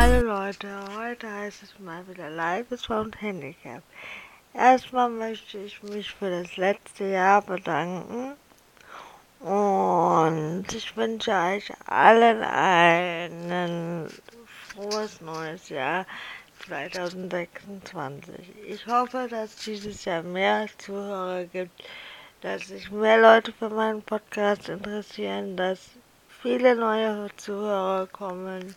Hallo Leute, heute heißt es mal wieder Life is Found Handicap. Erstmal möchte ich mich für das letzte Jahr bedanken und ich wünsche euch allen ein frohes neues Jahr 2026. Ich hoffe, dass dieses Jahr mehr Zuhörer gibt, dass sich mehr Leute für meinen Podcast interessieren, dass viele neue Zuhörer kommen,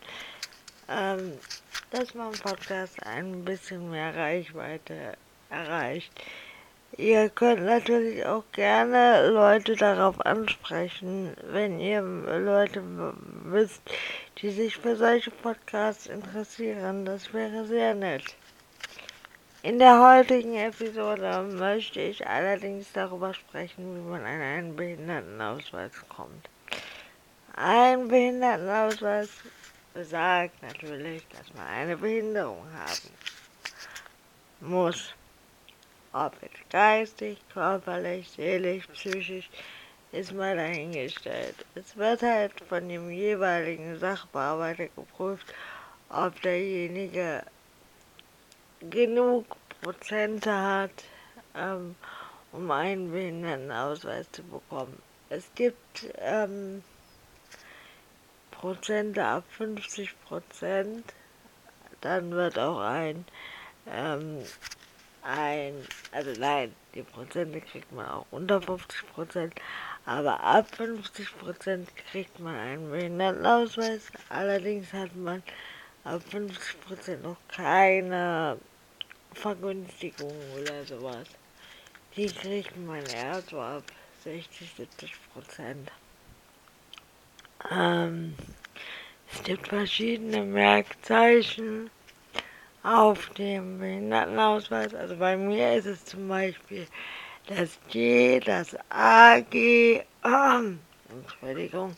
dass mein Podcast ein bisschen mehr Reichweite erreicht. Ihr könnt natürlich auch gerne Leute darauf ansprechen, wenn ihr Leute wisst, die sich für solche Podcasts interessieren. Das wäre sehr nett. In der heutigen Episode möchte ich allerdings darüber sprechen, wie man an einen Behindertenausweis kommt. Ein Behindertenausweis besagt natürlich, dass man eine Behinderung haben muss. Ob jetzt geistig, körperlich, seelisch, psychisch, ist mal dahingestellt. Es wird halt von dem jeweiligen Sachbearbeiter geprüft, ob derjenige genug Prozente hat, um einen Behindertenausweis zu bekommen. Es gibt Prozente ab 50%, dann wird auch also nein, die Prozente kriegt man auch unter 50%, aber ab 50% kriegt man einen Behindertenausweis. Allerdings hat man ab 50% noch keine Vergünstigung oder sowas. Die kriegt man erst so ab 60-70%. Es gibt verschiedene Merkzeichen auf dem Behindertenausweis. Also bei mir ist es zum Beispiel das G, das AG, Entschuldigung,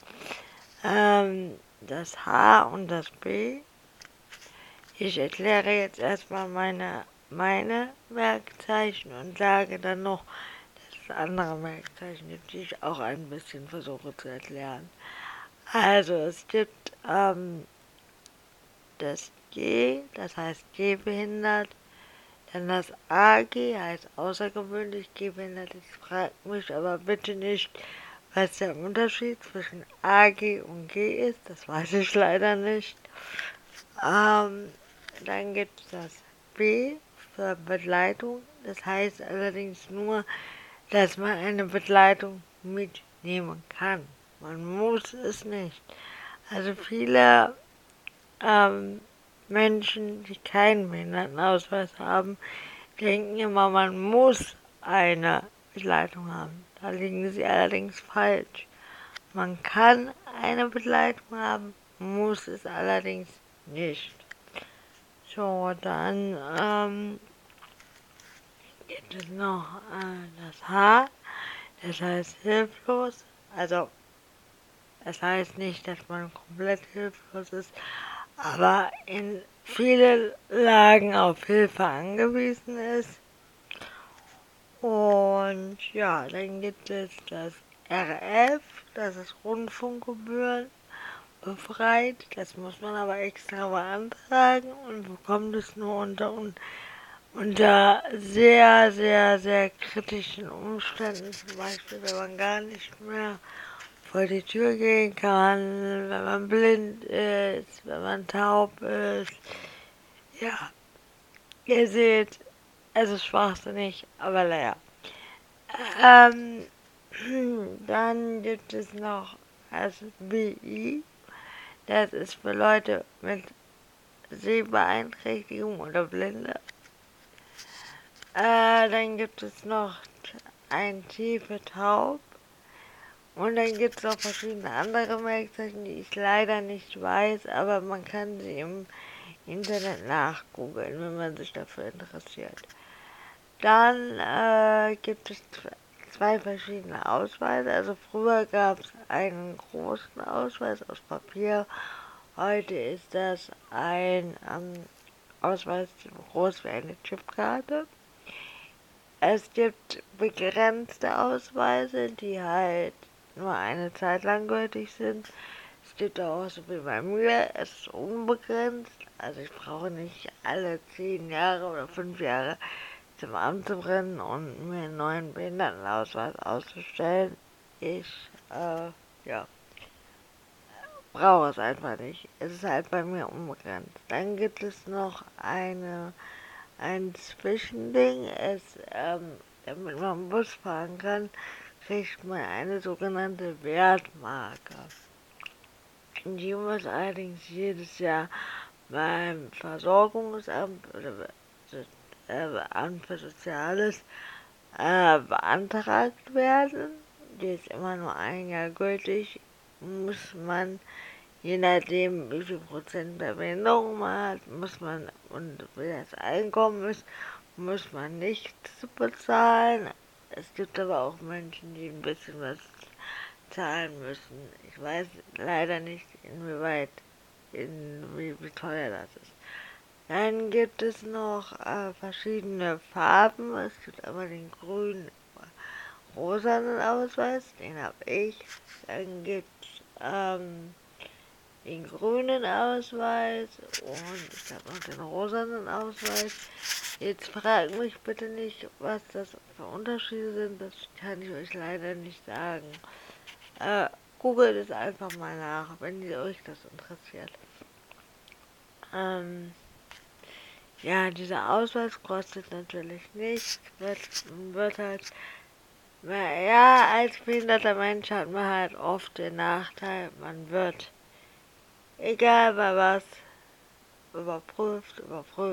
das H und das B. Ich erkläre jetzt erstmal meine Merkzeichen und sage dann noch, dass es andere Merkzeichen gibt, die ich auch ein bisschen versuche zu erklären. Also es gibt das G, das heißt gehbehindert, dann das AG heißt außergewöhnlich gehbehindert. Ich frage mich aber bitte nicht, was der Unterschied zwischen AG und G ist, das weiß ich leider nicht. Dann gibt es das B für Begleitung, das heißt allerdings nur, dass man eine Begleitung mitnehmen kann. Man muss es nicht. Also viele Menschen, die keinen Behindertenausweis haben, denken immer, man muss eine Begleitung haben. Da liegen sie allerdings falsch. Man kann eine Begleitung haben, muss es allerdings nicht. So, dann gibt es noch das H, das heißt hilflos. Also, das heißt nicht, dass man komplett hilflos ist, aber in vielen Lagen auf Hilfe angewiesen ist. Und ja, dann gibt es das RF, das ist Rundfunkgebühren befreit. Das muss man aber extra beantragen und bekommt es nur unter sehr, sehr, sehr kritischen Umständen. Zum Beispiel, wenn man gar nicht mehr vor die Tür gehen kann, wenn man blind ist, wenn man taub ist. Ja, ihr seht, es ist schwachsinnig, aber naja. Dann gibt es noch das BI. Das ist für Leute mit Sehbeeinträchtigung oder Blinde. Dann gibt es noch ein T für taub. Und dann gibt es noch verschiedene andere Merkzeichen, die ich leider nicht weiß, aber man kann sie im Internet nachgoogeln, wenn man sich dafür interessiert. Dann gibt es zwei verschiedene Ausweise. Also früher gab es einen großen Ausweis aus Papier. Heute ist das ein Ausweis so groß wie eine Chipkarte. Es gibt begrenzte Ausweise, die halt nur eine Zeit lang gültig sind. Es gibt auch so wie bei mir, es ist unbegrenzt, Also ich brauche nicht alle 10 Jahre oder 5 Jahre zum Amt zu rennen und mir einen neuen Behindertenausweis auszustellen. Ich, ja, brauche es einfach nicht. Es ist halt bei mir unbegrenzt. Dann gibt es noch ein Zwischending. Damit man Bus fahren kann, kriegt man eine sogenannte Wertmarke. Die muss allerdings jedes Jahr beim Versorgungsamt oder Amt für Soziales beantragt werden. Die ist immer nur ein Jahr gültig. Muss man, je nachdem wie viel Prozent der Behinderung man hat, muss man, und wie das Einkommen ist, muss man nichts bezahlen. Es gibt aber auch Menschen, die ein bisschen was zahlen müssen. Ich weiß leider nicht, wie teuer das ist. Dann gibt es noch verschiedene Farben. Es gibt einmal den grünen, rosanen Ausweis, den habe ich. Dann gibt es den grünen Ausweis und ich habe noch den rosanen Ausweis. Jetzt fragt mich bitte nicht, was das für Unterschiede sind. Das kann ich euch leider nicht sagen. Googelt es einfach mal nach, wenn euch das interessiert. Ja, dieser Ausweis kostet natürlich nichts, wird halt, ja, als behinderter Mensch hat man halt oft den Nachteil, man wird, egal bei was, überprüft.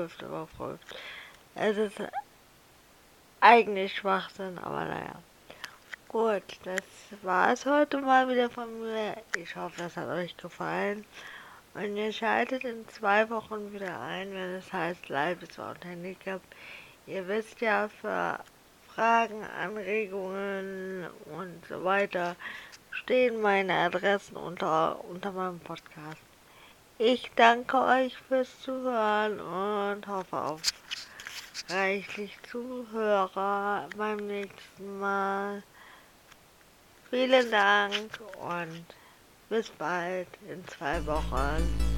Es ist eigentlich Schwachsinn, aber naja. Gut, das war es heute mal wieder von mir. Ich hoffe, das hat euch gefallen. Und ihr schaltet in 2 Wochen wieder ein, wenn es heißt Live ist Wort Handicap. Ihr wisst ja, für Fragen, Anregungen und so weiter stehen meine Adressen unter meinem Podcast. Ich danke euch fürs Zuhören und hoffe auf reichlich Zuhörer beim nächsten Mal. Vielen Dank und bis bald in 2 Wochen.